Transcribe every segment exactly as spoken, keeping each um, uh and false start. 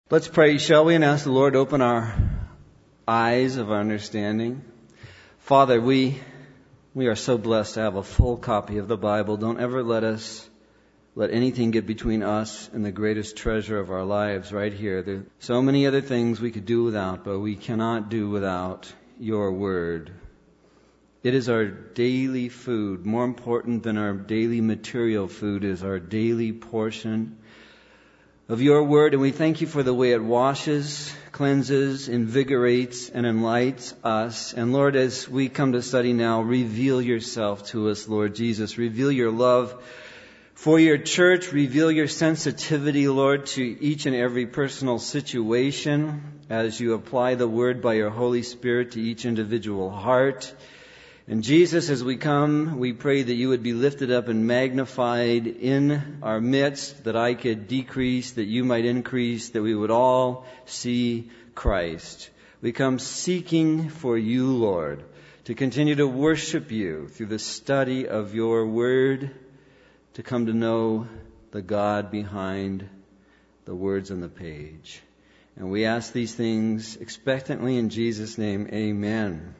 Let's pray, shall we, and ask the Lord to open our eyes of our understanding. Father, we we are so blessed to have a full copy of the Bible. Don't ever let us let anything get between us and the greatest treasure of our lives right here. There are so many other things we could do without, but we cannot do without your word. It is our daily food. More important than our daily material food is our daily portion of your word, and we thank you for the way it washes, cleanses, invigorates, and enlightens us. And Lord, as we come to study now, reveal yourself to us, Lord Jesus. Reveal your love for your church. Reveal your sensitivity, Lord, to each and every personal situation as you apply the word by your Holy Spirit to each individual heart. And Jesus, as we come, we pray that you would be lifted up and magnified in our midst, that I could decrease, that you might increase, that we would all see Christ. We come seeking for you, Lord, to continue to worship you through the study of your word, to come to know the God behind the words on the page. And we ask these things expectantly in Jesus' name, amen.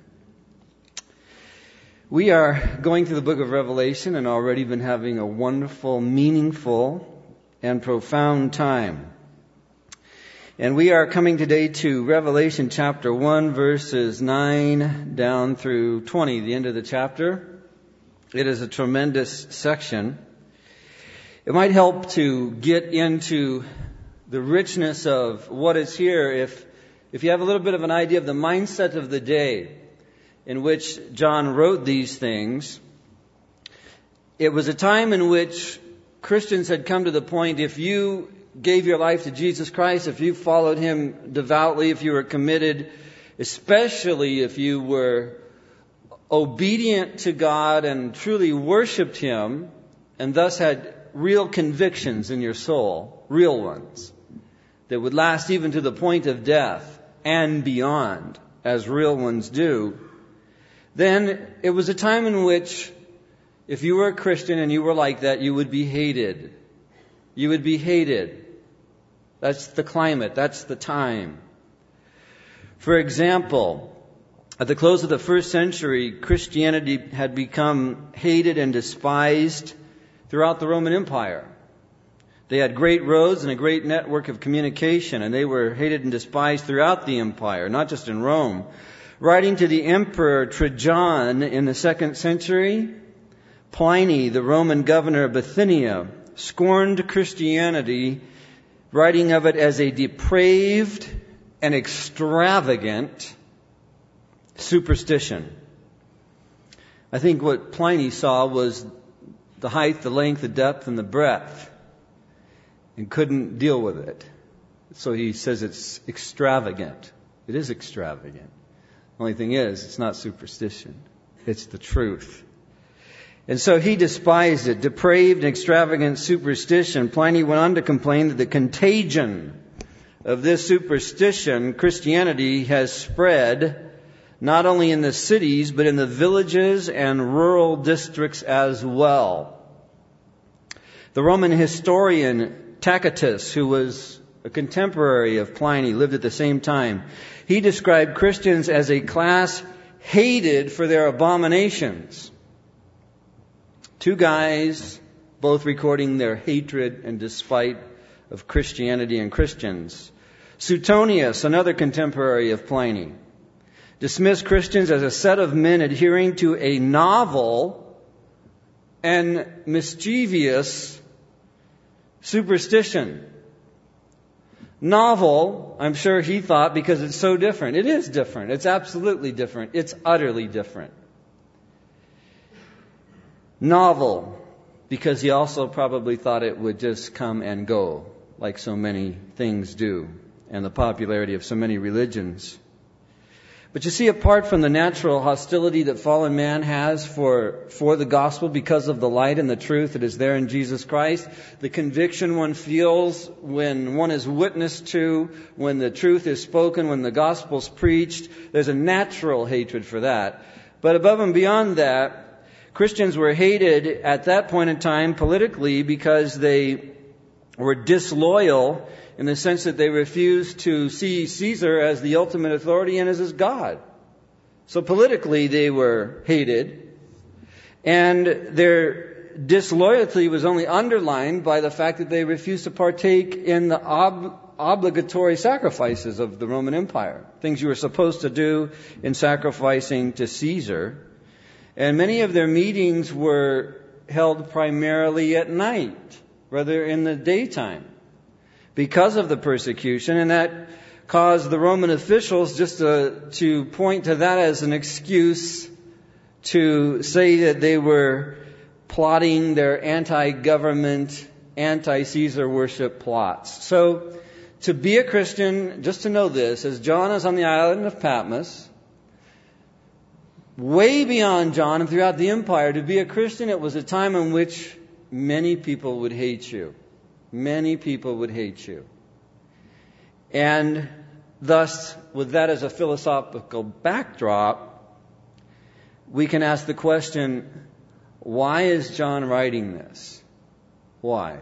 We are going through the book of Revelation and already been having a wonderful, meaningful, and profound time. And we are coming today to Revelation chapter one, verses nine down through twenty, the end of the chapter. It is a tremendous section. It might help to get into the richness of what is here if, if you have a little bit of an idea of the mindset of the day in which John wrote these things. It was a time in which Christians had come to the point, if you gave your life to Jesus Christ, if you followed Him devoutly, if you were committed, especially if you were obedient to God and truly worshiped Him, and thus had real convictions in your soul, real ones, that would last even to the point of death and beyond, as real ones do, then it was a time in which, if you were a Christian and you were like that, you would be hated. You would be hated. That's the climate. That's the time. For example, at the close of the first century, Christianity had become hated and despised throughout the Roman Empire. They had great roads and a great network of communication, and they were hated and despised throughout the empire, not just in Rome. Writing to the Emperor Trajan in the second century, Pliny, the Roman governor of Bithynia, scorned Christianity, writing of it as a depraved and extravagant superstition. I think what Pliny saw was the height, the length, the depth, and the breadth, and couldn't deal with it. So he says it's extravagant. It is extravagant. Only thing is, it's not superstition. It's the truth. And so he despised it. Depraved and extravagant superstition. Pliny went on to complain that the contagion of this superstition, Christianity, has spread not only in the cities, but in the villages and rural districts as well. The Roman historian Tacitus, who was a contemporary of Pliny, lived at the same time. He described Christians as a class hated for their abominations. Two guys, both recording their hatred and despite of Christianity and Christians. Suetonius, another contemporary of Pliny, dismissed Christians as a set of men adhering to a novel and mischievous superstition. Novel, I'm sure he thought, because it's so different. It is different. It's absolutely different. It's utterly different. Novel, because he also probably thought it would just come and go, like so many things do, and the popularity of so many religions. But you see, apart from the natural hostility that fallen man has for, for the gospel because of the light and the truth that is there in Jesus Christ, the conviction one feels when one is witnessed to, when the truth is spoken, when the gospel's preached, there's a natural hatred for that. But above and beyond that, Christians were hated at that point in time politically because they were disloyal in the sense that they refused to see Caesar as the ultimate authority and as his God. So politically they were hated, and their disloyalty was only underlined by the fact that they refused to partake in the ob- obligatory sacrifices of the Roman Empire, things you were supposed to do in sacrificing to Caesar. And many of their meetings were held primarily at night, rather in the daytime, because of the persecution, and that caused the Roman officials just to, to point to that as an excuse to say that they were plotting their anti-government, anti-Caesar worship plots. So, to be a Christian, just to know this, as John is on the island of Patmos, way beyond John and throughout the empire, to be a Christian, it was a time in which many people would hate you. Many people would hate you. And thus, with that as a philosophical backdrop, we can ask the question, why is John writing this? Why?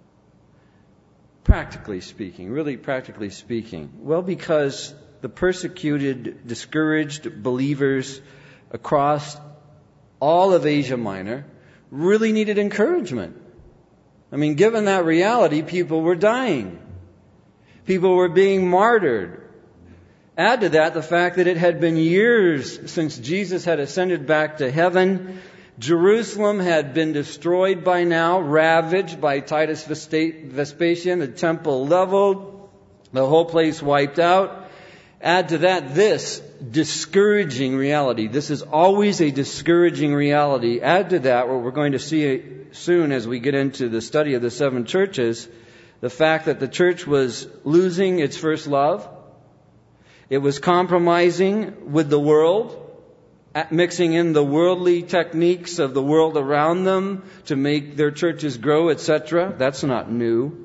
Practically speaking, really practically speaking. Well, because the persecuted, discouraged believers across all of Asia Minor really needed encouragement. I mean, given that reality, people were dying. People were being martyred. Add to that the fact that it had been years since Jesus had ascended back to heaven. Jerusalem had been destroyed by now, ravaged by Titus Vespasian, the temple leveled, the whole place wiped out. Add to that this discouraging reality. This is always a discouraging reality. Add to that what we're going to see soon as we get into the study of the seven churches, the fact that the church was losing its first love. It was compromising with the world, mixing in the worldly techniques of the world around them to make their churches grow, et cetera. That's not new.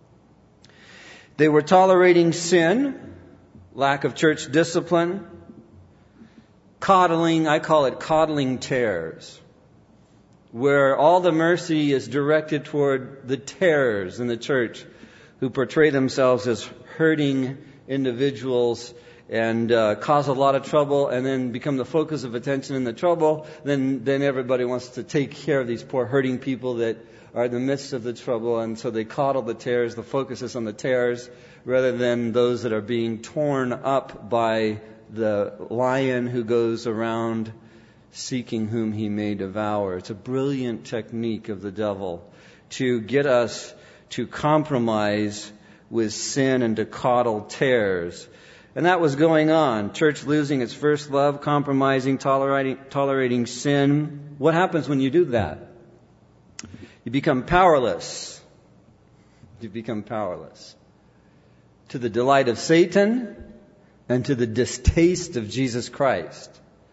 They were tolerating sin, lack of church discipline, coddling, I call it coddling tares, where all the mercy is directed toward the tares in the church who portray themselves as hurting individuals and uh, cause a lot of trouble and then become the focus of attention in the trouble. Then, then everybody wants to take care of these poor hurting people that are in the midst of the trouble, and so they coddle the tares. The focus is on the tares rather than those that are being torn up by the lion who goes around seeking whom he may devour. It's a brilliant technique of the devil to get us to compromise with sin and to coddle tares. And that was going on. Church losing its first love, compromising, tolerating, tolerating sin. What happens when you do that? You become powerless. You become powerless. To the delight of Satan and to the distaste of Jesus Christ.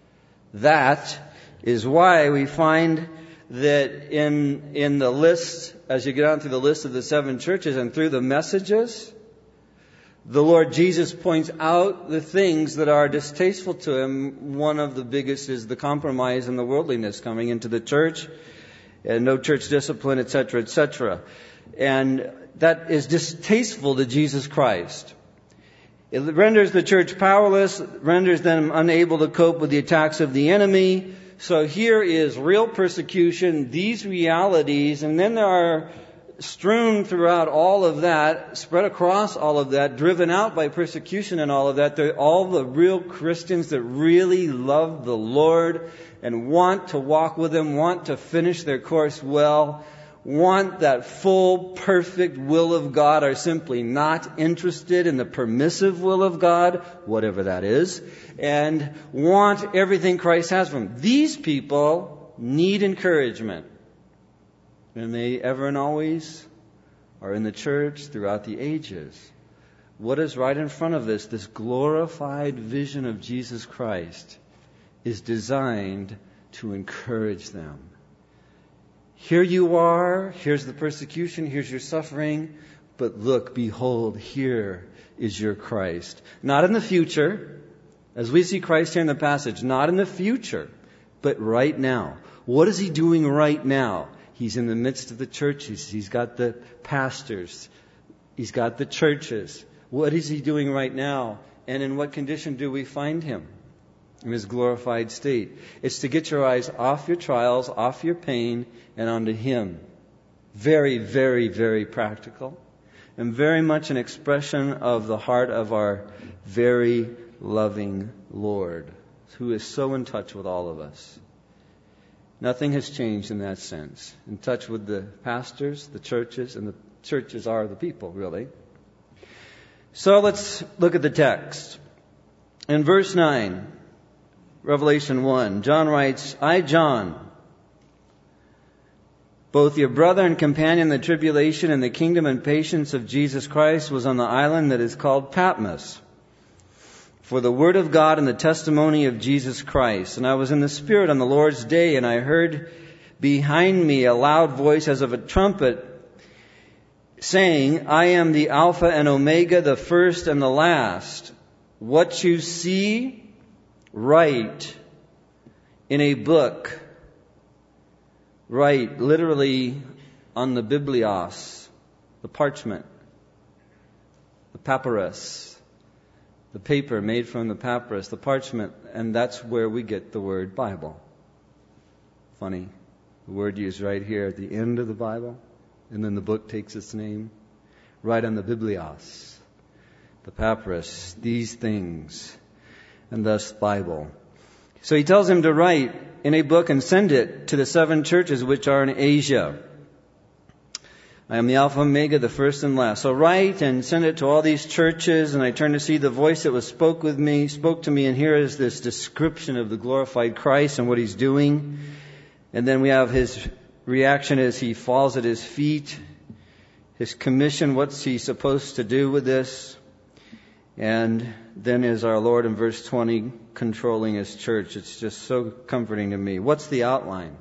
That is why we find that in, in the list, as you get on through the list of the seven churches and through the messages, the Lord Jesus points out the things that are distasteful to Him. One of the biggest is the compromise and the worldliness coming into the church, and no church discipline, et cetera, et cetera. And that is distasteful to Jesus Christ. It renders the church powerless, renders them unable to cope with the attacks of the enemy. So here is real persecution, these realities, and then there are strewn throughout all of that, spread across all of that, driven out by persecution and all of that. They're all the real Christians that really love the Lord and want to walk with Him, want to finish their course well, want that full, perfect will of God, are simply not interested in the permissive will of God, whatever that is, and want everything Christ has for them. These people need encouragement. And they ever and always are in the church throughout the ages. What is right in front of this, this glorified vision of Jesus Christ, is designed to encourage them. Here you are, here's the persecution, here's your suffering, but look, behold, here is your Christ. Not in the future, as we see Christ here in the passage, not in the future, but right now. What is He doing right now? He's in the midst of the churches. He's got the pastors He's got the churches. What is He doing right now? And in what condition do we find Him? In His glorified state. It's to get your eyes off your trials, off your pain, and onto Him. Very, very, very practical. And very much an expression of the heart of our very loving Lord, who is so in touch with all of us. Nothing has changed in that sense. In touch with the pastors, the churches, and the churches are the people, really. So let's look at the text. In verse nine, Revelation one, John writes, I, John, both your brother and companion in the tribulation and the kingdom and patience of Jesus Christ, was on the island that is called Patmos, for the word of God and the testimony of Jesus Christ. And I was in the Spirit on the Lord's day, and I heard behind me a loud voice as of a trumpet, saying, I am the Alpha and Omega, the first and the last. What you see, write in a book. Write, literally, on the biblios, the parchment, the papyrus, the paper made from the papyrus, the parchment, and that's where we get the word Bible. Funny. The word used right here at the end of the Bible, and then the book takes its name. Right on the biblios, the papyrus, these things, and thus Bible. So he tells him to write in a book and send it to the seven churches which are in Asia. I am the Alpha and Omega, the first and last. So write and send it to all these churches. And I turned to see the voice that was spoke with me, spoke to me, and here is this description of the glorified Christ and what He's doing. And then we have His reaction as He falls at His feet. His commission, what's He supposed to do with this? And then is our Lord in verse twenty controlling His church. It's just so comforting to me. What's the outline?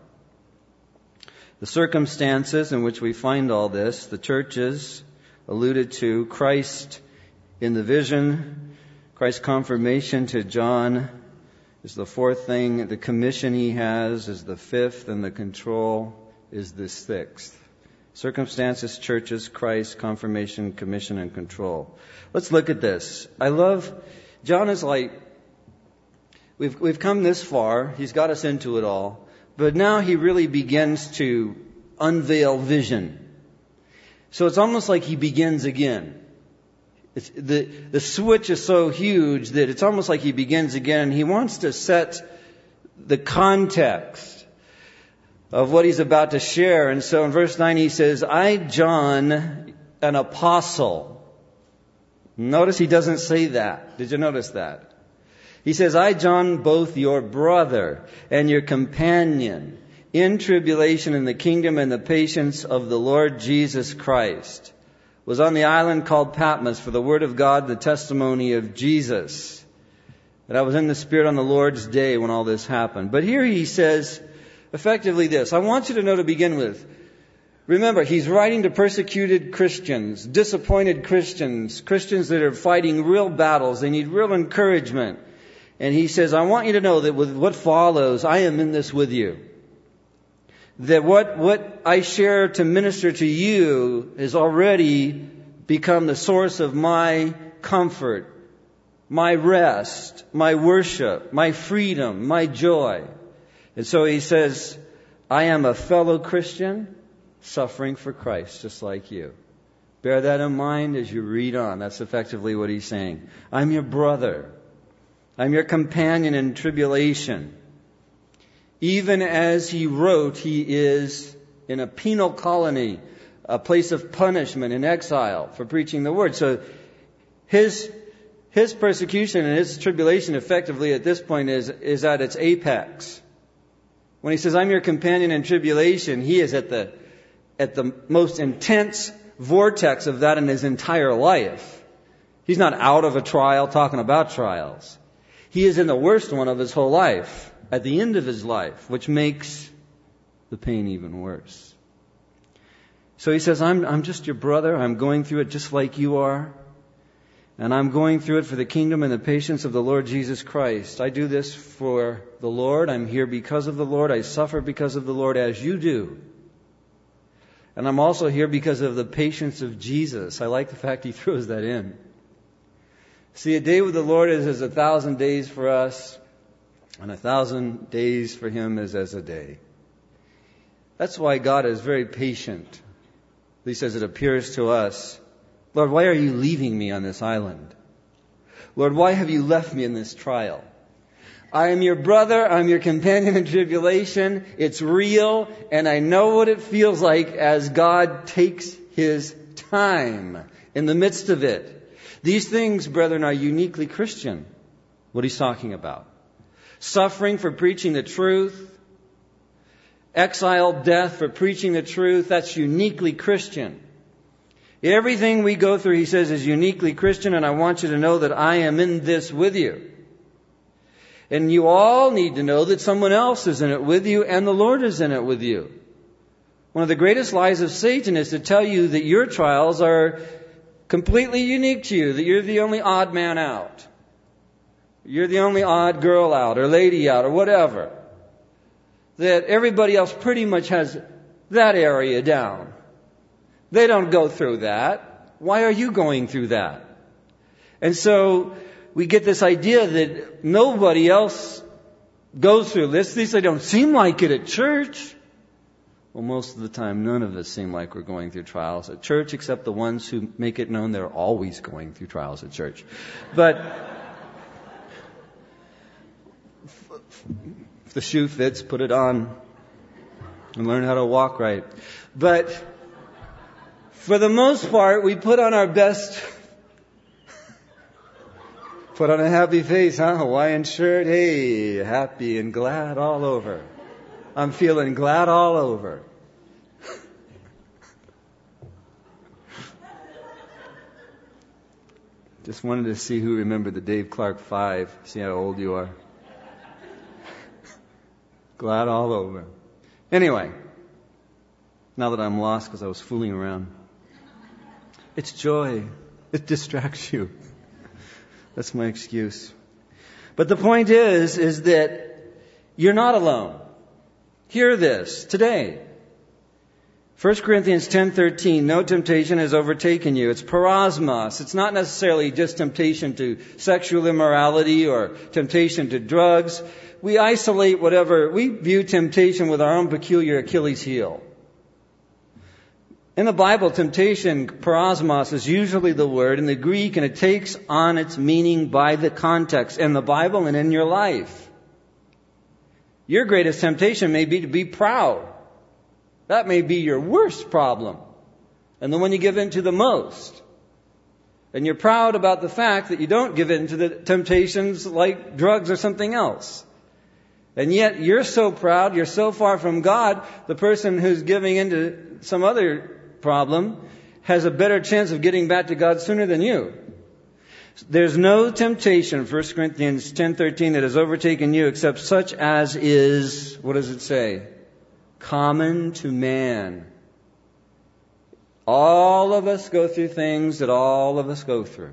The circumstances in which we find all this, the churches alluded to, Christ in the vision, Christ's confirmation to John is the fourth thing, the commission He has is the fifth, and the control is the sixth. Circumstances, churches, Christ, confirmation, commission, and control. Let's look at this. I love, John is like, we've we've come this far, he's got us into it all, but now he really begins to unveil vision. So it's almost like he begins again. It's, the, the switch is so huge that it's almost like he begins again, and he wants to set the context of what he's about to share. And so in verse nine he says, I, John, an apostle. Notice he doesn't say that. Did you notice that? He says, I, John, both your brother and your companion in tribulation in the kingdom and the patience of the Lord Jesus Christ, was on the island called Patmos for the word of God, the testimony of Jesus. That I was in the Spirit on the Lord's day when all this happened. But here he says, effectively this. I want you to know to begin with. Remember, he's writing to persecuted Christians, disappointed Christians, Christians that are fighting real battles. They need real encouragement. And he says, I want you to know that with what follows, I am in this with you. That what, what I share to minister to you has already become the source of my comfort, my rest, my worship, my freedom, my joy. And so he says, I am a fellow Christian suffering for Christ, just like you. Bear that in mind as you read on. That's effectively what he's saying. I'm your brother. I'm your companion in tribulation. Even as he wrote, he is in a penal colony, a place of punishment in exile for preaching the word. So his his persecution and his tribulation effectively at this point is, is at its apex. When he says, I'm your companion in tribulation, he is at the at the most intense vortex of that in his entire life. He's not out of a trial talking about trials. He is in the worst one of his whole life, at the end of his life, which makes the pain even worse. So he says, I'm, I'm just your brother. I'm going through it just like you are. And I'm going through it for the kingdom and the patience of the Lord Jesus Christ. I do this for the Lord. I'm here because of the Lord. I suffer because of the Lord, as you do. And I'm also here because of the patience of Jesus. I like the fact he throws that in. See, a day with the Lord is as a thousand days for us, and a thousand days for him is as a day. That's why God is very patient, at least as it appears to us. Lord, why are you leaving me on this island? Lord, why have you left me in this trial? I am your brother, I'm your companion in tribulation, it's real, and I know what it feels like as God takes his time in the midst of it. These things, brethren, are uniquely Christian, what he's talking about. Suffering for preaching the truth, exile, death for preaching the truth, that's uniquely Christian. Everything we go through, he says, is uniquely Christian, and I want you to know that I am in this with you. And you all need to know that someone else is in it with you, and the Lord is in it with you. One of the greatest lies of Satan is to tell you that your trials are completely unique to you, that you're the only odd man out. You're the only odd girl out, or lady out, or whatever. That everybody else pretty much has that area down. They don't go through that. Why are you going through that? And so we get this idea that nobody else goes through this. At least they don't seem like it at church. Well, most of the time, none of us seem like we're going through trials at church, except the ones who make it known they're always going through trials at church. But if the shoe fits, put it on and learn how to walk right. But for the most part, we put on our best, put on a happy face, huh? Hawaiian shirt, hey, happy and glad all over. I'm feeling glad all over. Just wanted to see who remembered the Dave Clark Five. See how old you are. Glad all over. Anyway, now that I'm lost because I was fooling around. It's joy. It distracts you. That's my excuse. But the point is, is that you're not alone. Hear this today. First Corinthians ten thirteen, no temptation has overtaken you. It's parasmos. It's not necessarily just temptation to sexual immorality or temptation to drugs. We isolate whatever, we view temptation with our own peculiar Achilles heel. In the Bible, temptation, parasmos, is usually the word in the Greek, and it takes on its meaning by the context in the Bible and in your life. Your greatest temptation may be to be proud. That may be your worst problem, and the one you give in to the most. And you're proud about the fact that you don't give in to the temptations like drugs or something else. And yet you're so proud, you're so far from God, the person who's giving in to some other problem has a better chance of getting back to God sooner than you. There's no temptation, First Corinthians ten thirteen, that has overtaken you except such as is, what does it say? Common to man. All of us go through things that all of us go through.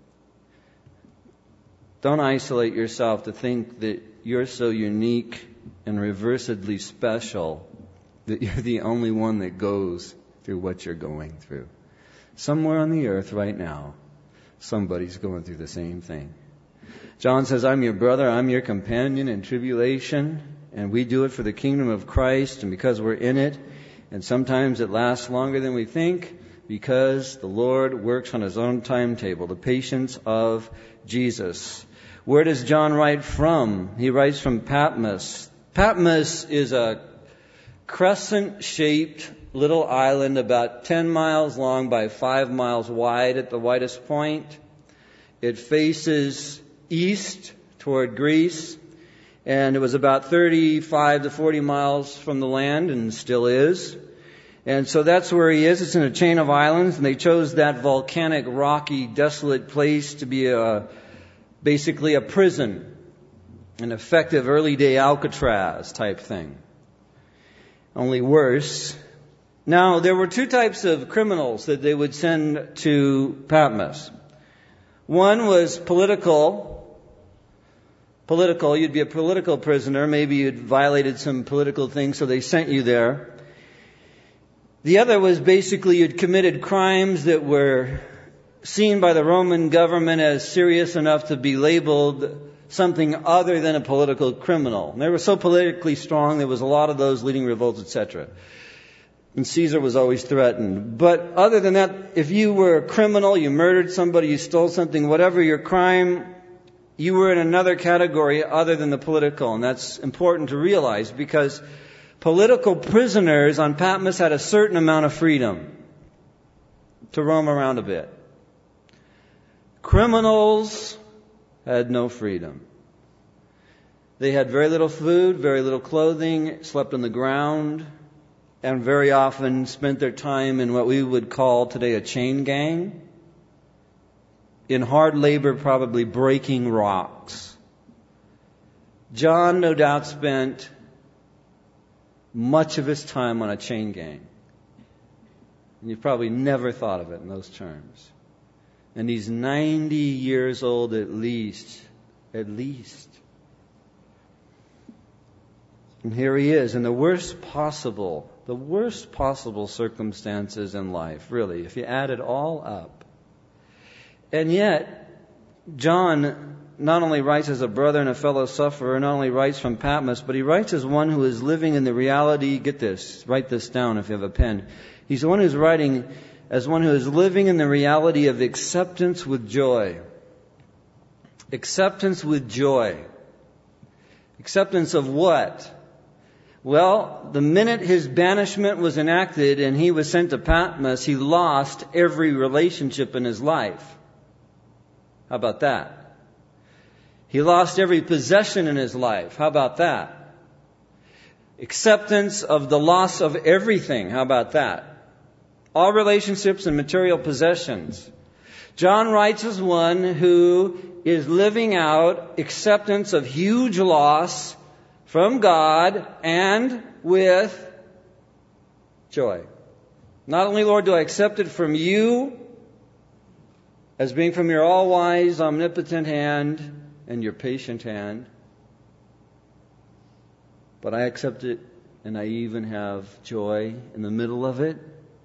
Don't isolate yourself to think that you're so unique and reversedly special that you're the only one that goes through what you're going through. Somewhere on the earth right now, somebody's going through the same thing. John says, I'm your brother, I'm your companion in tribulation, and we do it for the kingdom of Christ, and because we're in it, and sometimes it lasts longer than we think, because the Lord works on his own timetable, the patience of Jesus. Where does John write from? He writes from Patmos. Patmos is a crescent-shaped little island about ten miles long by five miles wide at the widest point. It faces east toward Greece, and it was about thirty-five to forty miles from the land, and still is. And so that's where he is. It's in a chain of islands, and they chose that volcanic, rocky, desolate place to be a, basically a prison, an effective early-day Alcatraz type thing. Only worse. Now, there were two types of criminals that they would send to Patmos. One was political. Political, you'd be a political prisoner. Maybe you'd violated some political things, so they sent you there. The other was basically you'd committed crimes that were seen by the Roman government as serious enough to be labeled something other than a political criminal. And they were so politically strong, there was a lot of those leading revolts, et cetera. And Caesar was always threatened. But other than that, if you were a criminal, you murdered somebody, you stole something, whatever your crime, you were in another category other than the political. And that's important to realize because political prisoners on Patmos had a certain amount of freedom to roam around a bit. Criminals had no freedom. They had very little food, very little clothing, slept on the ground, and very often spent their time in what we would call today a chain gang, in hard labor, probably breaking rocks. John, no doubt, spent much of his time on a chain gang. And you've probably never thought of it in those terms. And he's ninety years old at least. At least. And here he is in the worst possible, the worst possible circumstances in life, really, if you add it all up. And yet, John not only writes as a brother and a fellow sufferer, not only writes from Patmos, but he writes as one who is living in the reality. Get this, write this down if you have a pen. He's the one who's writing as one who is living in the reality of acceptance with joy. Acceptance with joy. Acceptance of what? Well, the minute his banishment was enacted and he was sent to Patmos, he lost every relationship in his life. How about that? He lost every possession in his life. How about that? Acceptance of the loss of everything. How about that? All relationships and material possessions. John writes as one who is living out acceptance of huge loss from God and with joy. Not only, Lord, do I accept it from you as being from your all-wise, omnipotent hand and your patient hand, but I accept it and I even have joy in the middle of it.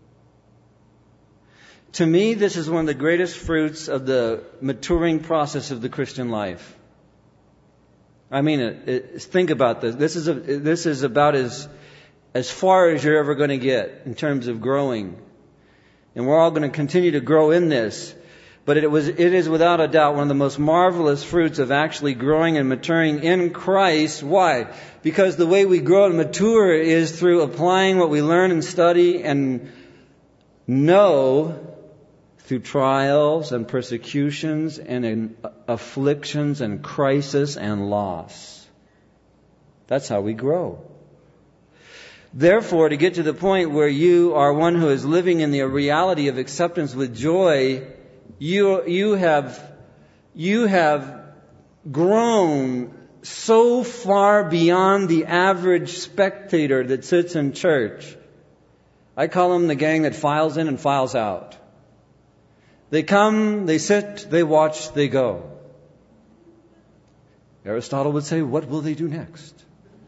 To me, this is one of the greatest fruits of the maturing process of the Christian life. I mean it. it think about this. This is a, this is about as as far as you're ever going to get in terms of growing, and we're all going to continue to grow in this. But it was it is without a doubt one of the most marvelous fruits of actually growing and maturing in Christ. Why? Because the way we grow and mature is through applying what we learn and study and know through trials and persecutions and in afflictions and crisis and loss. That's how we grow. Therefore, to get to the point where you are one who is living in the reality of acceptance with joy, you you have you have grown so far beyond the average spectator that sits in church. I call them the gang that files in and files out. They come, they sit, they watch, they go. Aristotle would say, what will they do next?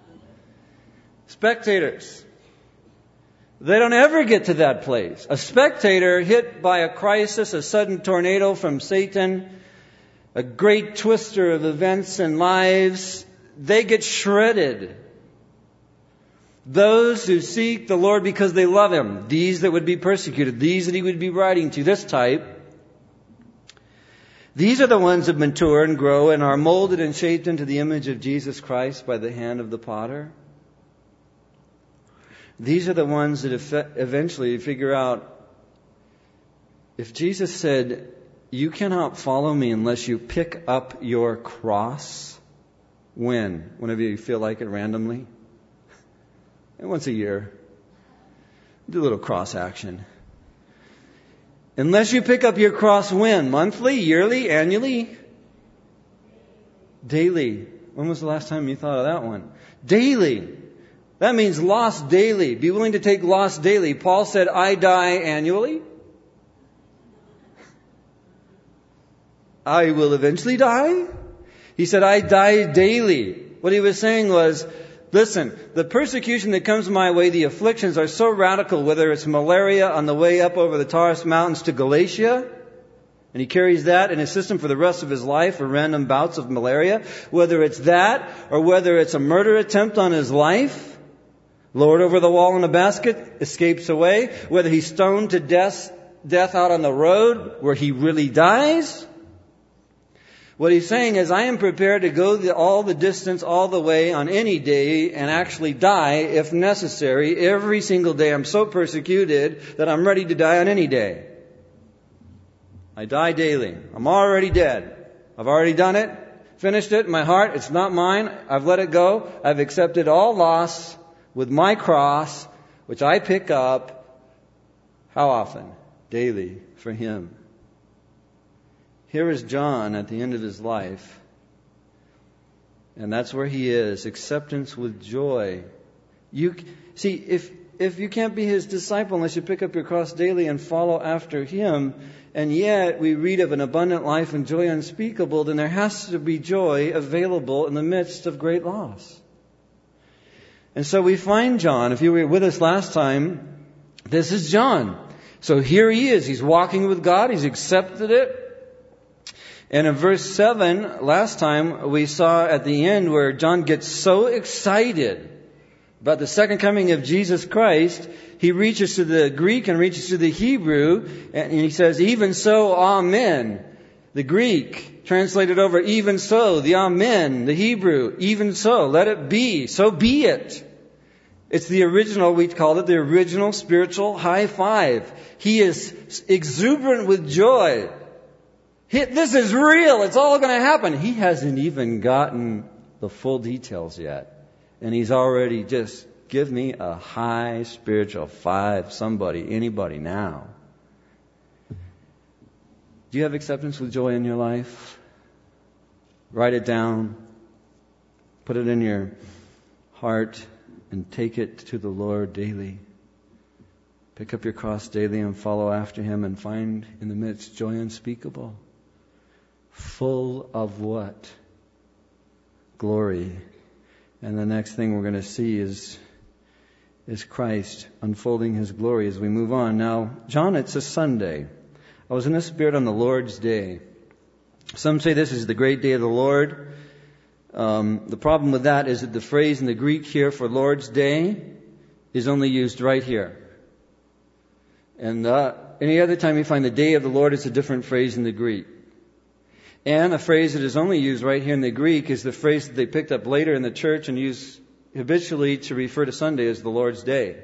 Spectators. They don't ever get to that place. A spectator hit by a crisis, a sudden tornado from Satan, a great twister of events and lives, they get shredded. Those who seek the Lord because they love Him, these that would be persecuted, these that He would be writing to, this type, these are the ones that mature and grow and are molded and shaped into the image of Jesus Christ by the hand of the potter. These are the ones that eventually figure out, if Jesus said, you cannot follow me unless you pick up your cross. When? Whenever you feel like it randomly. And once a year. Do a little cross action. Unless you pick up your cross when? Monthly, yearly, annually? Daily. When was the last time you thought of that one? Daily. That means loss daily. Be willing to take loss daily. Paul said, I die annually. I will eventually die. He said, I die daily. What he was saying was, Listen, the persecution that comes my way, the afflictions are so radical, whether it's malaria on the way up over the Taurus Mountains to Galatia, and he carries that in his system for the rest of his life, or random bouts of malaria, whether it's that, or whether it's a murder attempt on his life, lowered over the wall in a basket, escapes away, whether he's stoned to death, death out on the road, where he really dies. What he's saying is, I am prepared to go the, all the distance, all the way on any day and actually die if necessary every single day. I'm so persecuted that I'm ready to die on any day. I die daily. I'm already dead. I've already done it, finished it in my heart. It's not mine. I've let it go. I've accepted all loss with my cross, which I pick up. How often? Daily for him. Here is John at the end of his life. And that's where he is. Acceptance with joy. You see, if if you can't be his disciple unless you pick up your cross daily and follow after him, and yet we read of an abundant life and joy unspeakable, then there has to be joy available in the midst of great loss. And so we find John. If you were with us last time, this is John. So here he is. He's walking with God. He's accepted it. And in verse seven, last time, we saw at the end where John gets so excited about the second coming of Jesus Christ, he reaches to the Greek and reaches to the Hebrew, and he says, even so, amen. The Greek, translated over, even so. The amen, the Hebrew, even so. Let it be. So be it. It's the original, we call it the original spiritual high five. He is exuberant with joy. This is real. It's all going to happen. He hasn't even gotten the full details yet. And he's already just, give me a high spiritual five, somebody, anybody now. Do you have acceptance with joy in your life? Write it down. Put it in your heart and take it to the Lord daily. Pick up your cross daily and follow after him and find in the midst joy unspeakable. Full of what? Glory. And the next thing we're going to see is, is Christ unfolding his glory as we move on. Now, John, it's a Sunday. I was in the Spirit on the Lord's Day. Some say this is the great day of the Lord. Um, the problem with that is that the phrase in the Greek here for Lord's Day is only used right here. And uh, any other time you find the day of the Lord, it's a different phrase in the Greek. And a phrase that is only used right here in the Greek is the phrase that they picked up later in the church and used habitually to refer to Sunday as the Lord's Day.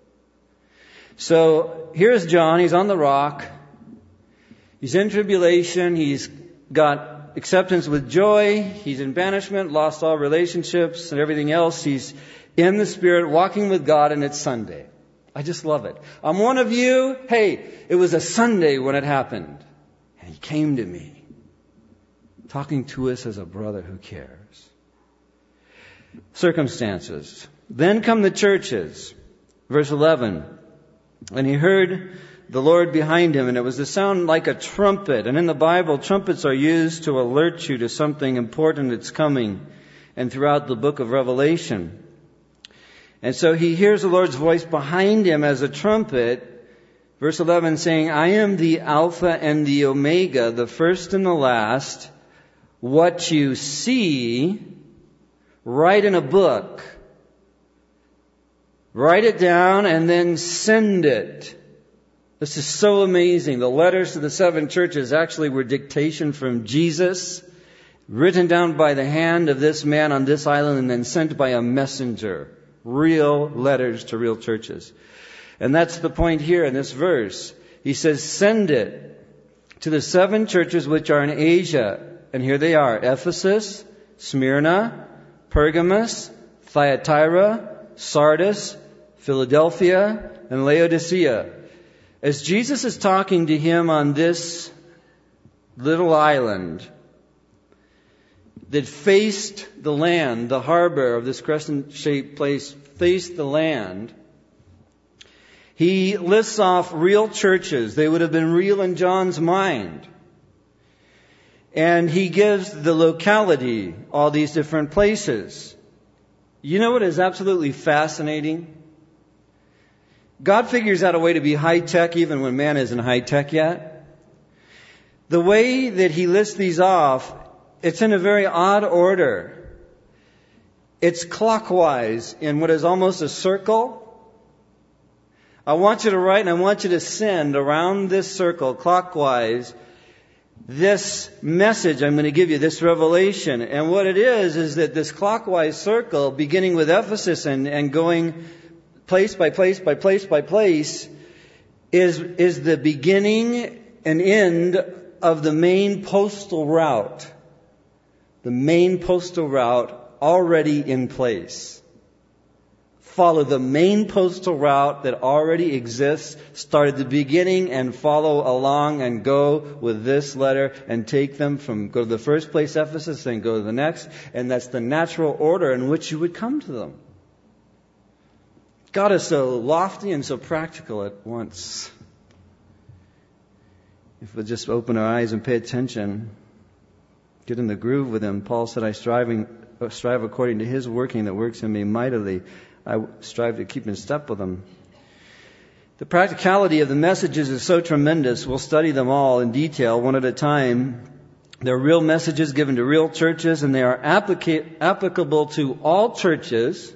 So here's John. He's on the rock. He's in tribulation. He's got acceptance with joy. He's in banishment, lost all relationships and everything else. He's in the Spirit, walking with God, and it's Sunday. I just love it. I'm one of you. Hey, it was a Sunday when it happened. And he came to me, talking to us as a brother who cares. Circumstances. Then come the churches. Verse eleven. And he heard the Lord behind him, and it was a sound like a trumpet. And in the Bible, trumpets are used to alert you to something important that's coming. And throughout the book of Revelation. And so he hears the Lord's voice behind him as a trumpet. Verse eleven saying, I am the Alpha and the Omega, the first and the last. What you see, write in a book. Write it down and then send it. This is so amazing. The letters to the seven churches actually were dictation from Jesus, written down by the hand of this man on this island and then sent by a messenger. Real letters to real churches. And that's the point here in this verse. He says, send it to the seven churches which are in Asia. And here they are: Ephesus, Smyrna, Pergamos, Thyatira, Sardis, Philadelphia, and Laodicea. As Jesus is talking to him on this little island that faced the land, the harbor of this crescent-shaped place faced the land, he lists off real churches. They would have been real in John's mind. And he gives the locality, all these different places. You know what is absolutely fascinating? God figures out a way to be high-tech even when man isn't high-tech yet. The way that He lists these off, it's in a very odd order. It's clockwise in what is almost a circle. I want you to write and I want you to send around this circle clockwise this message I'm going to give you, this revelation. And what it is, is that this clockwise circle, beginning with Ephesus and, and going place by place by place by place, is, is the beginning and end of the main postal route. The main postal route already in place. Follow the main postal route that already exists. Start at the beginning and follow along and go with this letter and take them from, go to the first place, Ephesus, then go to the next. And that's the natural order in which you would come to them. God is so lofty and so practical at once. If we'll just open our eyes and pay attention, get in the groove with Him. Paul said, I striving, strive according to His working that works in me mightily. I strive to keep in step with Him. The practicality of the messages is so tremendous. We'll study them all in detail, one at a time. They're real messages given to real churches, and they are applica- applicable to all churches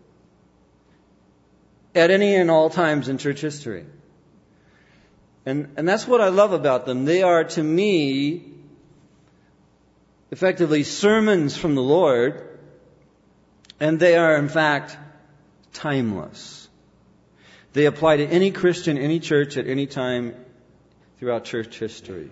at any and all times in church history. And, and that's what I love about them. They are, to me, effectively sermons from the Lord, and they are, in fact, timeless. They apply to any Christian, any church, at any time throughout church history.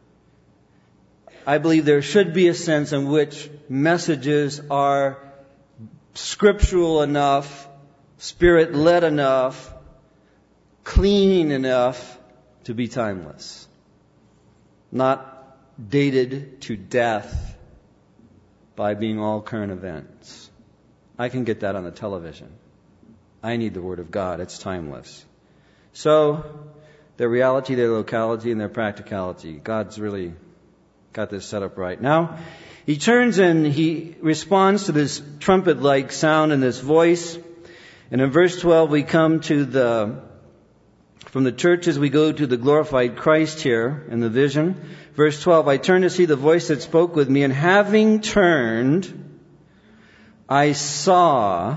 I believe there should be a sense in which messages are scriptural enough, Spirit-led enough, clean enough to be timeless. Not dated to death by being all current events. I can get that on the television. I need the Word of God. It's timeless. So, their reality, their locality, and their practicality. God's really got this set up right. Now, He turns and He responds to this trumpet-like sound and this voice. And in verse twelve, we come to the, from the churches, we go to the glorified Christ here in the vision. Verse twelve, I turned to see the voice that spoke with me, and having turned, I saw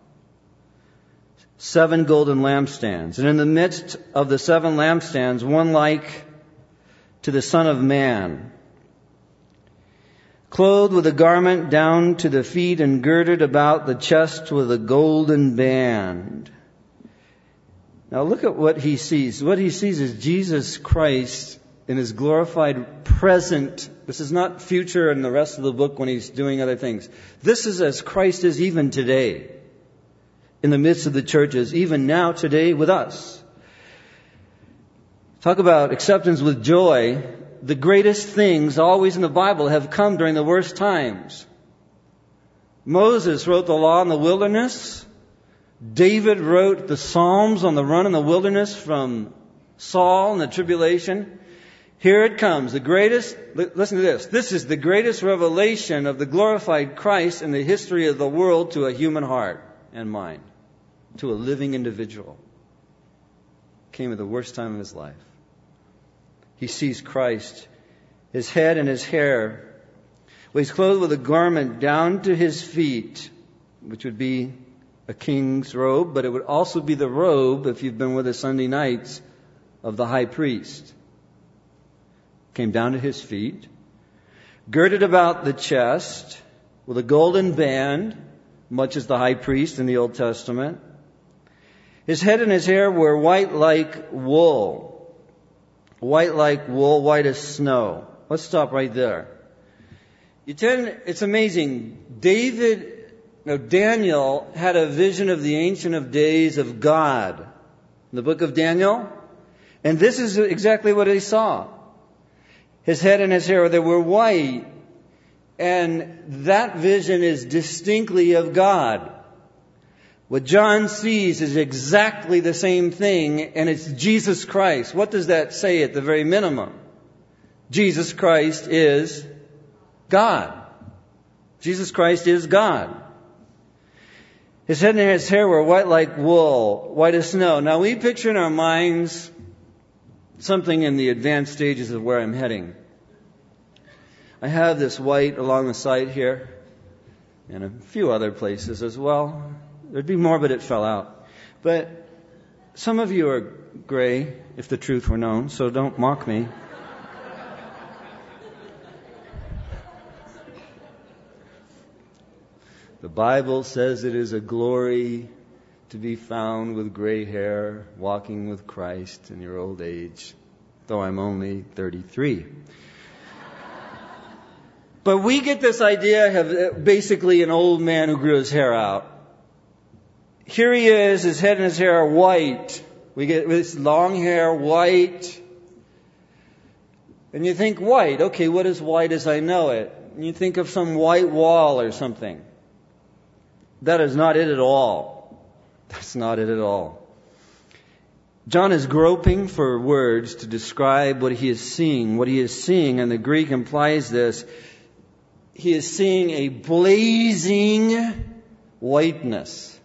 seven golden lampstands. And in the midst of the seven lampstands, one like to the Son of Man, clothed with a garment down to the feet and girded about the chest with a golden band. Now look at what he sees. What he sees is Jesus Christ in His glorified present. This is not future in the rest of the book when He's doing other things. This is as Christ is even today, in the midst of the churches, even now today with us. Talk about acceptance with joy. The greatest things always in the Bible have come during the worst times. Moses wrote the law in the wilderness. David wrote the Psalms on the run in the wilderness from Saul and the tribulation. Here it comes. The greatest, listen to this. This is the greatest revelation of the glorified Christ in the history of the world to a human heart and mind, to a living individual. Came at the worst time of his life. He sees Christ, His head and His hair. Well, He's clothed with a garment down to His feet, which would be a king's robe, but it would also be the robe, if you've been with us Sunday nights, of the high priest. Came down to His feet, girded about the chest with a golden band, much as the high priest in the Old Testament. His head and His hair were white like wool. White like wool, white as snow. Let's stop right there. You tend, it's amazing. David, no, Daniel had a vision of the Ancient of Days of God in the book of Daniel. And this is exactly what he saw. His head and his hair, they were white. And that vision is distinctly of God. What John sees is exactly the same thing, and it's Jesus Christ. What does that say at the very minimum? Jesus Christ is God. Jesus Christ is God. His head and his hair were white like wool, white as snow. Now we picture in our minds something in the advanced stages of where I'm heading. I have this white along the side here, and a few other places as well. There'd be more, but it fell out. But some of you are gray, if the truth were known, so don't mock me. The Bible says it is a glory to be found with gray hair, walking with Christ in your old age, though I'm only thirty-three. But we get this idea of basically an old man who grew his hair out. Here he is, his head and his hair are white. We get this long hair, white. And you think, white, okay, what is white as I know it? And you think of some white wall or something. That is not it at all. That's not it at all. John is groping for words to describe what he is seeing. What he is seeing, and the Greek implies this, he is seeing a blazing whiteness.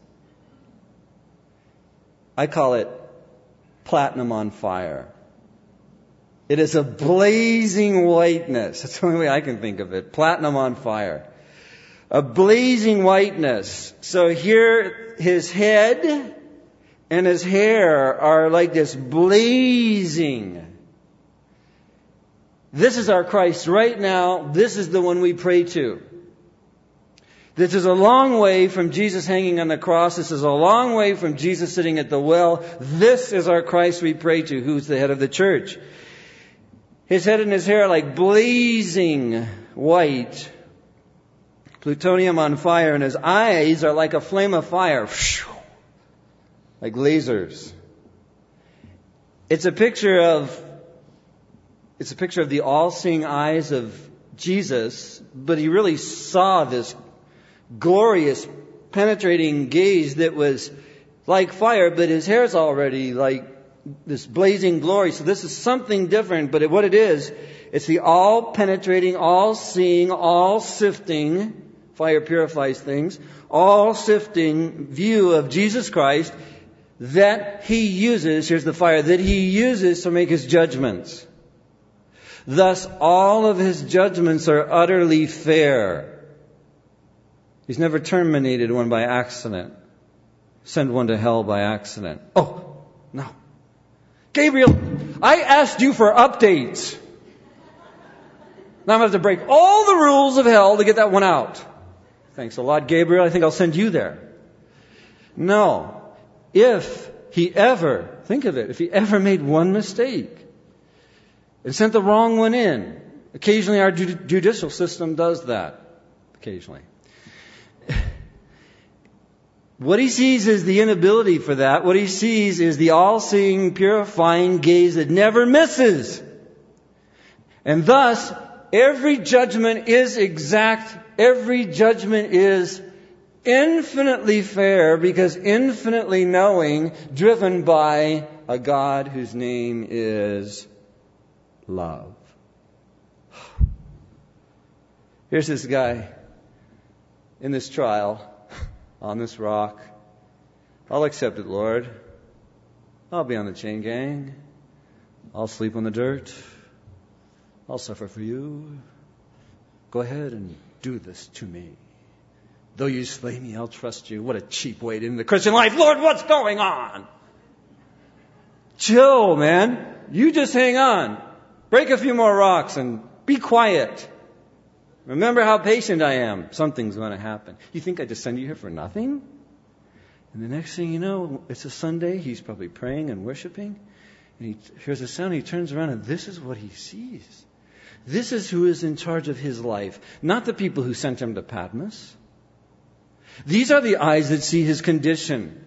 I call it platinum on fire. It is a blazing whiteness. That's the only way I can think of it. Platinum on fire. A blazing whiteness. So here his head and his hair are like this blazing. This is our Christ right now. This is the one we pray to. This is a long way from Jesus hanging on the cross. This is a long way from Jesus sitting at the well. This is our Christ we pray to, who's the head of the church. His head and his hair are like blazing white. Plutonium on fire, and his eyes are like a flame of fire. Like lasers. It's a picture of It's a picture of the all-seeing eyes of Jesus, but he really saw this glorious, penetrating gaze that was like fire, but his hair's already like this blazing glory. So this is something different, but what it is, it's the all-penetrating, all-seeing, all-sifting, fire purifies things, all-sifting view of Jesus Christ that he uses, here's the fire, that he uses to make his judgments. Thus, all of his judgments are utterly fair. He's never terminated one by accident. Send one to hell by accident. Oh, no. Gabriel, I asked you for updates. Now I'm going to have to break all the rules of hell to get that one out. Thanks a lot, Gabriel. I think I'll send you there. No. If he ever, think of it, if he ever made one mistake and sent the wrong one in. Occasionally our ju- judicial system does that. Occasionally. What he sees is the inability for that. What he sees is the all-seeing, purifying gaze that never misses. And thus, every judgment is exact. Every judgment is infinitely fair because infinitely knowing, driven by a God whose name is love. Here's this guy in this trial on this rock. I'll accept it, Lord. I'll be on the chain gang. I'll sleep on the dirt. I'll suffer for you. Go ahead and do this to me. Though you slay me, I'll trust you. What a cheap way to end the Christian life. Lord, what's going on? Chill, man. You just hang on. Break a few more rocks and be quiet. Remember how patient I am. Something's going to happen. You think I just send you here for nothing? And the next thing you know, it's a Sunday. He's probably praying and worshiping. And he hears a sound. He turns around and this is what he sees. This is who is in charge of his life. Not the people who sent him to Patmos. These are the eyes that see his condition.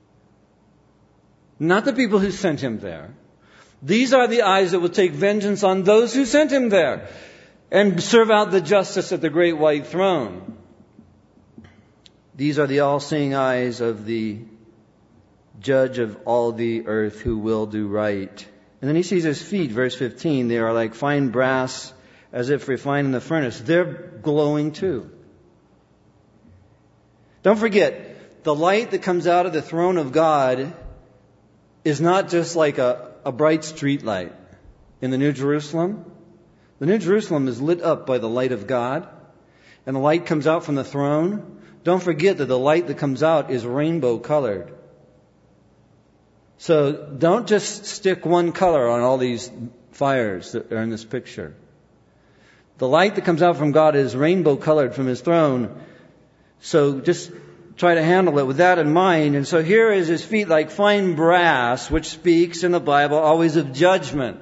Not the people who sent him there. These are the eyes that will take vengeance on those who sent him there and serve out the justice at the great white throne. These are the all-seeing eyes of the judge of all the earth who will do right. And then he sees his feet, verse fifteen. They are like fine brass as if refined in the furnace. They're glowing too. Don't forget, the light that comes out of the throne of God is not just like a, a bright street light in the New Jerusalem. The New Jerusalem is lit up by the light of God, and the light comes out from the throne. Don't forget that the light that comes out is rainbow colored. So don't just stick one color on all these fires that are in this picture. The light that comes out from God is rainbow colored from His throne. So just try to handle it with that in mind. And so here is His feet like fine brass, which speaks in the Bible always of judgment.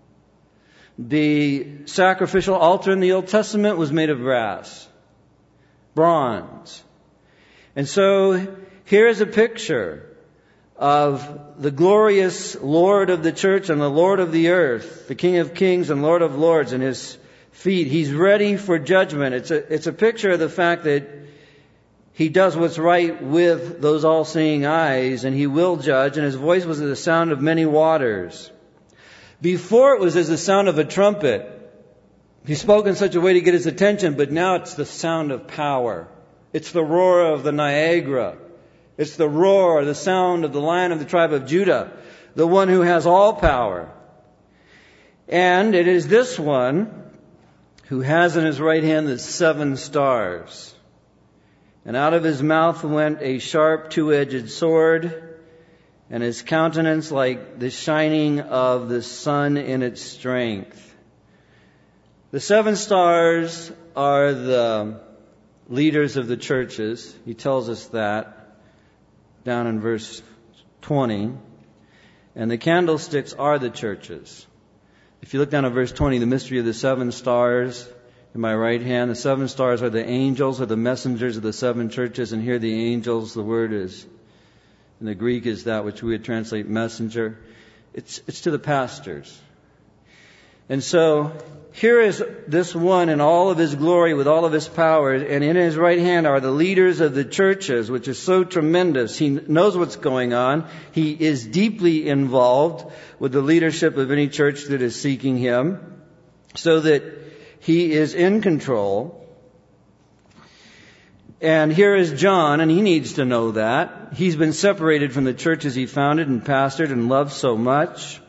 The sacrificial altar in the Old Testament was made of brass, bronze. And so here is a picture of the glorious Lord of the church and the Lord of the earth, the King of kings and Lord of lords, and His feet. He's ready for judgment. It's a, it's a picture of the fact that He does what's right with those all-seeing eyes, and He will judge, and His voice was as the sound of many waters. Before it was as the sound of a trumpet. He spoke in such a way to get His attention, but now it's the sound of power. It's the roar of the Niagara. It's the roar, the sound of the Lion of the tribe of Judah, the one who has all power. And it is this one who has in His right hand the seven stars. And out of His mouth went a sharp two-edged sword, and His countenance like the shining of the sun in its strength. The seven stars are the leaders of the churches. He tells us that down in verse twenty. And the candlesticks are the churches. If you look down at verse twenty, the mystery of the seven stars in my right hand, the seven stars are the angels or the messengers of the seven churches. And here the angels, the word is, in the Greek is that which we would translate messenger. It's, it's to the pastors. And so here is this one in all of His glory with all of His power, and in His right hand are the leaders of the churches, which is so tremendous. He knows what's going on. He is deeply involved with the leadership of any church that is seeking Him, so that He is in control. And here is John, and he needs to know that. He's been separated from the churches he founded and pastored and loved so much.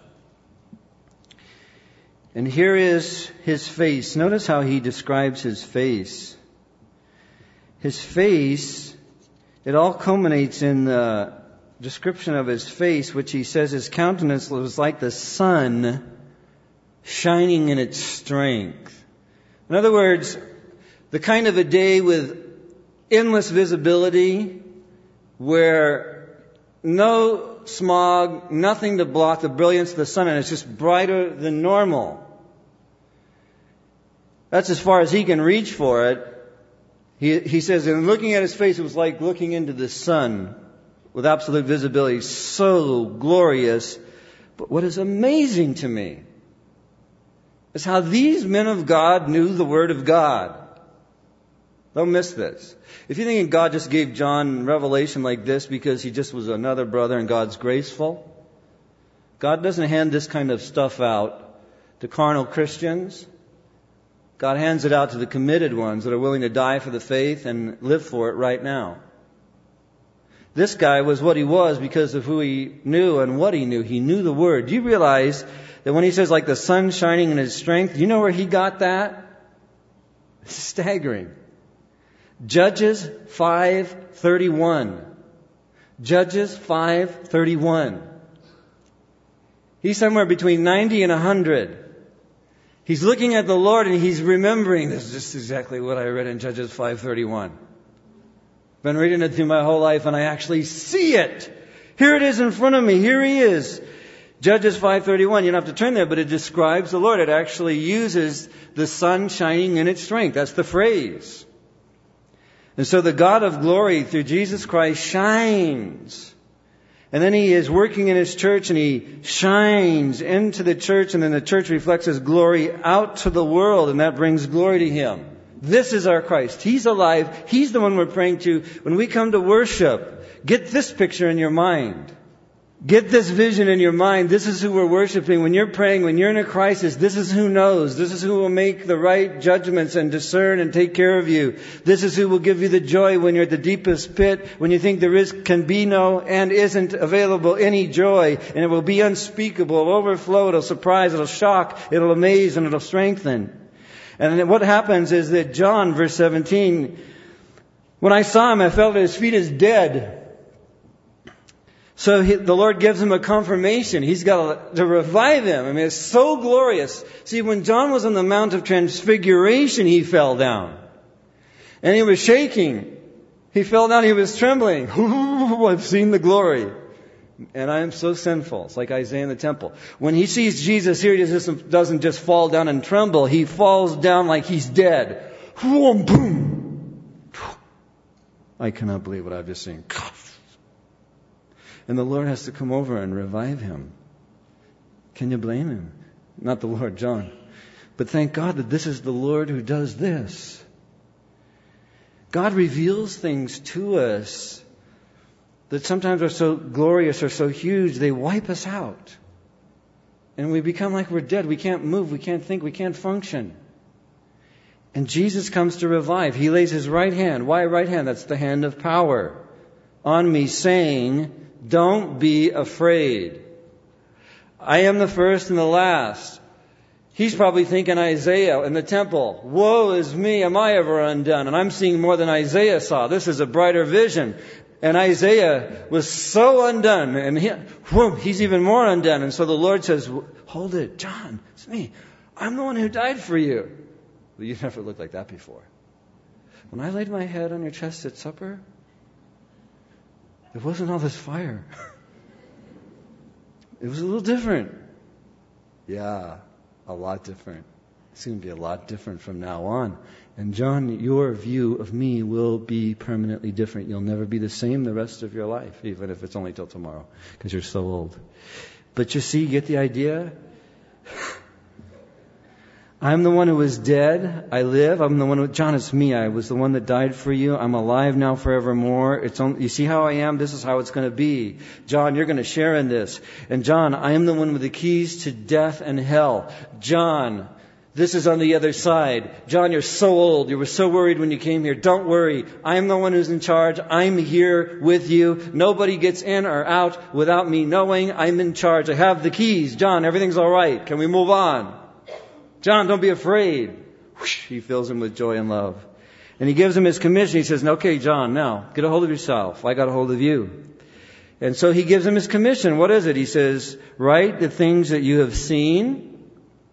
And here is his face. Notice how he describes his face. His face, it all culminates in the description of his face, which he says his countenance was like the sun shining in its strength. In other words, the kind of a day with endless visibility where no smog, nothing to block the brilliance of the sun, and it's just brighter than normal. That's as far as he can reach for it. He, he says, in looking at his face, it was like looking into the sun with absolute visibility. So glorious. But what is amazing to me is how these men of God knew the Word of God. Don't miss this. If you think God just gave John revelation like this because he just was another brother and God's graceful, God doesn't hand this kind of stuff out to carnal Christians. God hands it out to the committed ones that are willing to die for the faith and live for it right now. This guy was what he was because of who he knew and what he knew. He knew the Word. Do you realize that when he says like the sun shining in his strength, you know where he got that? It's staggering. Judges five thirty-one. Judges five thirty-one. He's somewhere between ninety and one hundred. He's looking at the Lord and he's remembering, this is just exactly what I read in Judges five thirty-one. Been reading it through my whole life and I actually see it. Here it is in front of me. Here he is. Judges five thirty-one. You don't have to turn there, but it describes the Lord. It actually uses the sun shining in its strength. That's the phrase. And so the God of glory through Jesus Christ shines. And then He is working in His church and He shines into the church, and then the church reflects His glory out to the world, and that brings glory to Him. This is our Christ. He's alive. He's the one we're praying to. When we come to worship, get this picture in your mind. Get this vision in your mind. This is who we're worshiping. When you're praying, when you're in a crisis, this is who knows. This is who will make the right judgments and discern and take care of you. This is who will give you the joy when you're at the deepest pit, when you think there is, can be no and isn't available any joy. And it will be unspeakable. It'll overflow. It'll surprise. It'll shock. It'll amaze and it'll strengthen. And then what happens is that John, verse seventeen, when I saw him, I fell at his feet as dead. So he, the Lord gives him a confirmation. He's got to, to revive him. I mean, it's so glorious. See, when John was on the Mount of Transfiguration, he fell down. And he was shaking. He fell down. He was trembling. I've seen the glory. And I am so sinful. It's like Isaiah in the temple. When he sees Jesus here, he just doesn't just fall down and tremble. He falls down like he's dead. Boom! I cannot believe what I've just seen. And the Lord has to come over and revive him. Can you blame him? Not the Lord, John. But thank God that this is the Lord who does this. God reveals things to us that sometimes are so glorious or so huge, they wipe us out. And we become like we're dead. We can't move. We can't think. We can't function. And Jesus comes to revive. He lays his right hand. Why right hand? That's the hand of power. On me, saying, don't be afraid. I am the first and the last. He's probably thinking Isaiah in the temple. Woe is me, am I ever undone? And I'm seeing more than Isaiah saw. This is a brighter vision. And Isaiah was so undone. And he, whoom, he's even more undone. And so the Lord says, hold it, John, it's me. I'm the one who died for you. Well, you never looked like that before. When I laid my head on your chest at supper, there wasn't all this fire. It was a little different. Yeah, a lot different. It's going to be a lot different from now on. And John, your view of me will be permanently different. You'll never be the same the rest of your life, even if it's only till tomorrow, because you're so old. But you see, get the idea? I'm the one who was dead. I live. I'm the one who, John, it's me. I was the one that died for you. I'm alive now forevermore. It's only, you see how I am? This is how it's going to be. John, you're going to share in this. And John, I am the one with the keys to death and hell. John, this is on the other side. John, you're so old. You were so worried when you came here. Don't worry. I'm the one who's in charge. I'm here with you. Nobody gets in or out without me knowing I'm in charge. I have the keys. John, everything's all right. Can we move on? John, don't be afraid. Whoosh, he fills him with joy and love. And he gives him his commission. He says, okay, John, now get a hold of yourself. I got a hold of you. And so he gives him his commission. What is it? He says, write the things that you have seen.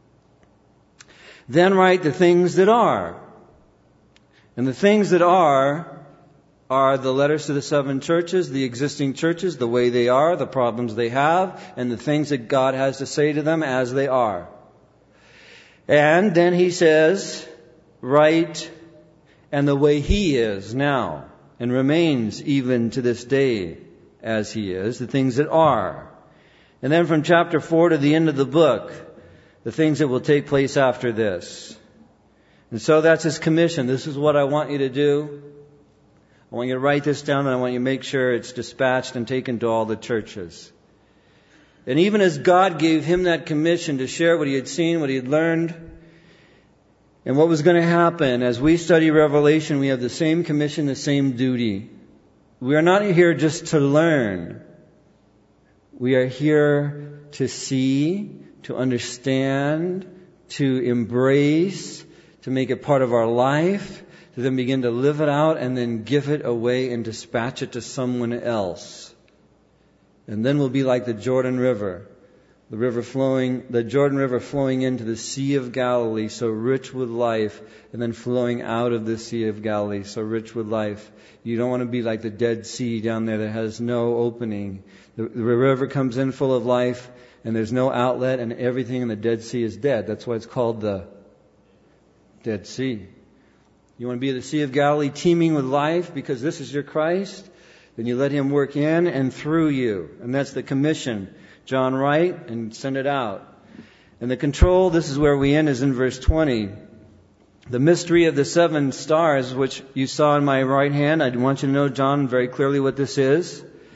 Then write the things that are. And the things that are, are the letters to the seven churches, the existing churches, the way they are, the problems they have, and the things that God has to say to them as they are. And then he says, right, and the way he is now, and remains even to this day as he is, the things that are. And then from chapter four to the end of the book, the things that will take place after this. And so that's his commission. This is what I want you to do. I want you to write this down, and I want you to make sure it's dispatched and taken to all the churches. And even as God gave him that commission to share what he had seen, what he had learned, and what was going to happen, as we study Revelation, we have the same commission, the same duty. We are not here just to learn. We are here to see, to understand, to embrace, to make it part of our life, to then begin to live it out and then give it away and dispatch it to someone else. And then we'll be like the Jordan River, the river flowing, the Jordan River flowing into the Sea of Galilee, so rich with life, and then flowing out of the Sea of Galilee, so rich with life. You don't want to be like the Dead Sea down there that has no opening. The, the river comes in full of life, and there's no outlet, and everything in the Dead Sea is dead. That's why it's called the Dead Sea. You want to be the Sea of Galilee teeming with life because this is your Christ? Then you let him work in and through you. And that's the commission. John, write and send it out. And the control, this is where we end, is in verse twenty. The mystery of the seven stars, which you saw in my right hand. I want you to know, John, very clearly what this is.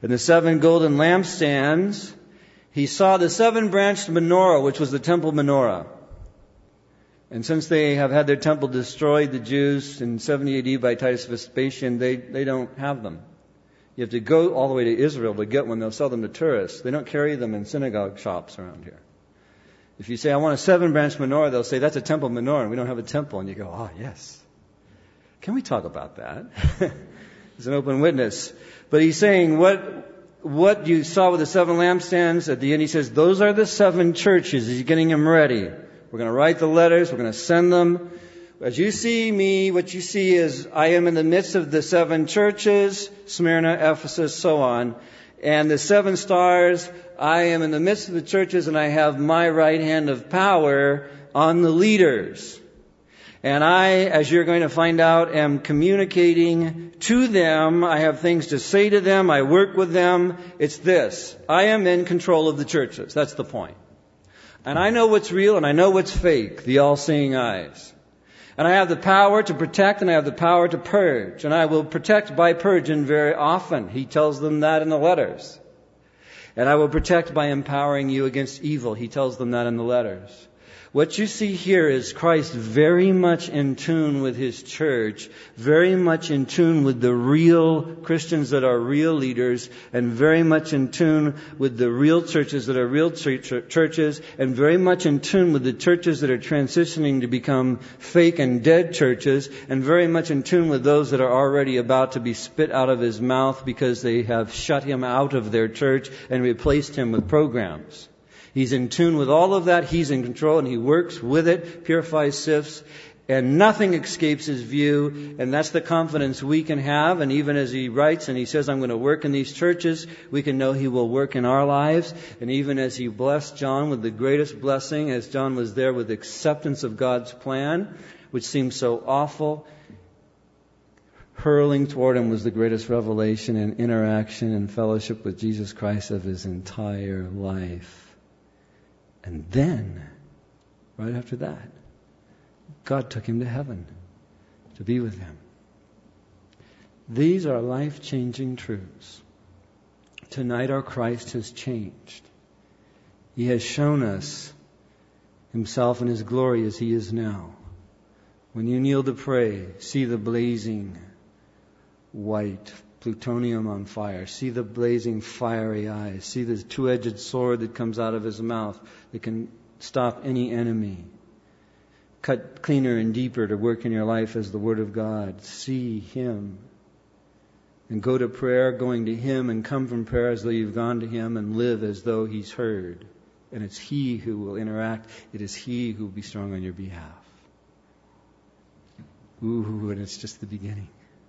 And the seven golden lampstands, he saw the seven-branched menorah, which was the temple menorah. And since they have had their temple destroyed, the Jews, in seventy A D by Titus Vespasian, they, they don't have them. You have to go all the way to Israel to get one. They'll sell them to tourists. They don't carry them in synagogue shops around here. If you say, I want a seven-branch menorah, they'll say, that's a temple menorah, and we don't have a temple. And you go, oh, yes. Can we talk about that? It's an open witness. But he's saying, what what you saw with the seven lampstands, at the end he says, those are the seven churches. He's getting them ready. We're going to write the letters. We're going to send them. As you see me, what you see is I am in the midst of the seven churches, Smyrna, Ephesus, so on. And the seven stars, I am in the midst of the churches, and I have my right hand of power on the leaders. And I, as you're going to find out, am communicating to them. I have things to say to them. I work with them. It's this. I am in control of the churches. That's the point. And I know what's real and I know what's fake, the all-seeing eyes. And I have the power to protect and I have the power to purge. And I will protect by purging very often. He tells them that in the letters. And I will protect by empowering you against evil. He tells them that in the letters. What you see here is Christ very much in tune with His church, very much in tune with the real Christians that are real leaders, and very much in tune with the real churches that are real ch- churches, and very much in tune with the churches that are transitioning to become fake and dead churches, and very much in tune with those that are already about to be spit out of His mouth because they have shut Him out of their church and replaced Him with programs. He's in tune with all of that. He's in control and He works with it, purifies, sifts, and nothing escapes His view. And that's the confidence we can have. And even as He writes and He says, I'm going to work in these churches, we can know He will work in our lives. And even as He blessed John with the greatest blessing, as John was there with acceptance of God's plan, which seemed so awful, hurling toward him was the greatest revelation and interaction and fellowship with Jesus Christ of his entire life. And then, right after that, God took him to heaven to be with Him. These are life-changing truths. Tonight our Christ has changed. He has shown us Himself in His glory as He is now. When you kneel to pray, see the blazing white plutonium on fire. See the blazing fiery eyes. See the two-edged sword that comes out of His mouth that can stop any enemy. Cut cleaner and deeper to work in your life as the Word of God. See Him. And go to prayer, going to Him, and come from prayer as though you've gone to Him, and live as though He's heard. And it's He who will interact. It is He who will be strong on your behalf. Ooh, and it's just the beginning.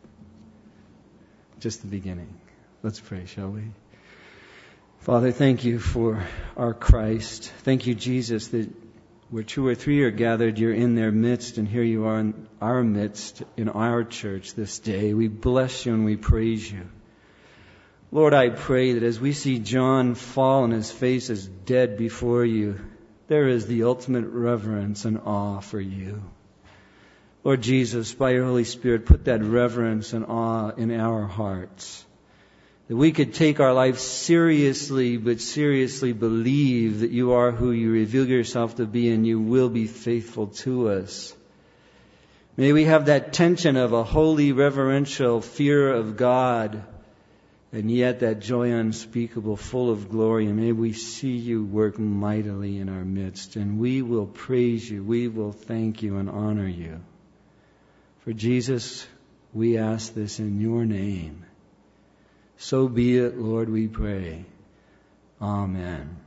Just the beginning. Let's pray, shall we? Father, thank You for our Christ. Thank You, Jesus, that where two or three are gathered, You're in their midst, and here You are in our midst, in our church this day. We bless You and we praise You. Lord, I pray that as we see John fall and his face is dead before You, there is the ultimate reverence and awe for You. Lord Jesus, by Your Holy Spirit, put that reverence and awe in our hearts. That we could take our life seriously, but seriously believe that You are who You reveal Yourself to be, and You will be faithful to us. May we have that tension of a holy, reverential fear of God, and yet that joy unspeakable, full of glory. And may we see You work mightily in our midst, and we will praise You, we will thank You and honor You. For Jesus, we ask this in Your name. So be it, Lord, we pray. Amen.